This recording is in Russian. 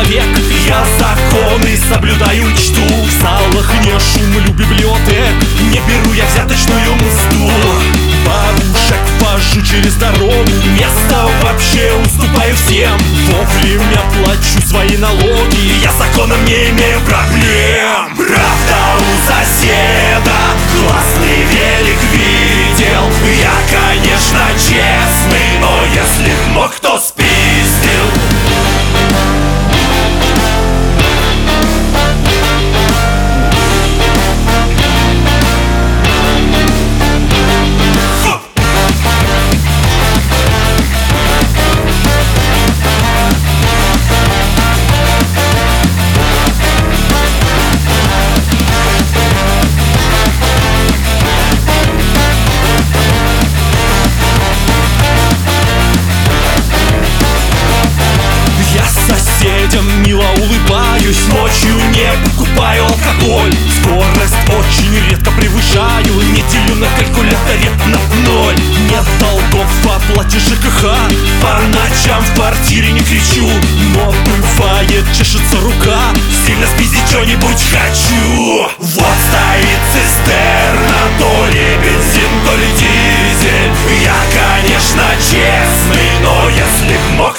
человек. Я законы соблюдаю, чту. В залах не шумлю библиотек, не беру я взяточную мзду. Бабушек вожу через дорогу, место вообще уступаю всем. Вовремя плачу свои налоги, я законом не имею проблем. Правда, у соседа классный велик видел. Я, конечно, честный, но если б мог, то спиздил. Соседям мило улыбаюсь, ночью не покупаю алкоголь. Скорость очень редко превышаю, не делю на калькуляторе на ноль. Нет долгов по оплате ЖКХ, по ночам в квартире не кричу. Но бывает, чешется рука, сильно спиздить что-нибудь хочу. Вот стоит цистерна, то ли бензин, то ли дизель. Я, конечно, честный, но если б мог,